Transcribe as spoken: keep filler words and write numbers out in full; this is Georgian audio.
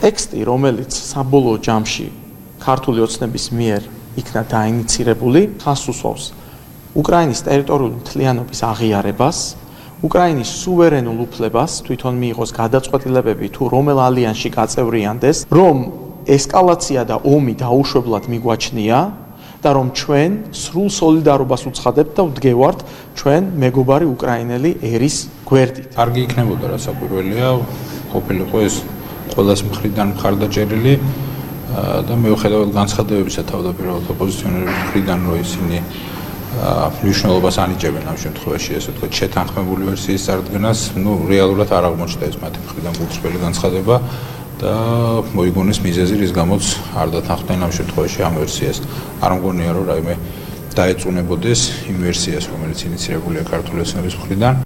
ტექსტი, რომელიც საბოლოო ჯამში ქართული ოცნების მიერ იქნა დაინიცირებული, ხაზს უსვავს უკრაინის ტერიტორიული მთლიანობის აღიარებას, უკრაინის სუვერენულ უფლებას თვითონ მიიღოს გადაწყვეტილებები თუ რომელ ალიანსში გაწევრიანდეს, რომ ესკალაცია და ომი დაუშვებლად მიგვაჩნია და რომ ჩვენ სრულ სოლიდარობას უცხადებთ და ვდგევართ ჩვენ მეგობარი უკრაინელი ერის გვერდით. კარგი იქნებოდა რა საკვირველია, ყოფილიყო ეს ყველას მხრიდან მხარდაჭერილი და მიუხედავად განცხადებებისა თავდაპირველად ოპოზიციონერების მხრიდან, რომ ისინი მნიშვნელობას ანიჭებენ ამ შემთხვევაში, ესე ვთქვათ, შეთანხმებული ვერსიის წარდგენას, ну, რეალურად არ აღმოჩნდა ეს მათი მხრიდან გულწრფელი განცხადება და მოიგონეს მიზეზი, რის გამოც არ დათანხმდნენ ამ შემთხვევაში ამ ვერსიას. არ მგონია, რომ რაიმე დაეწუნებოდეს იმ ვერსიას, რომელიც ინიცირებულია ქართული ოცნების მხრიდან.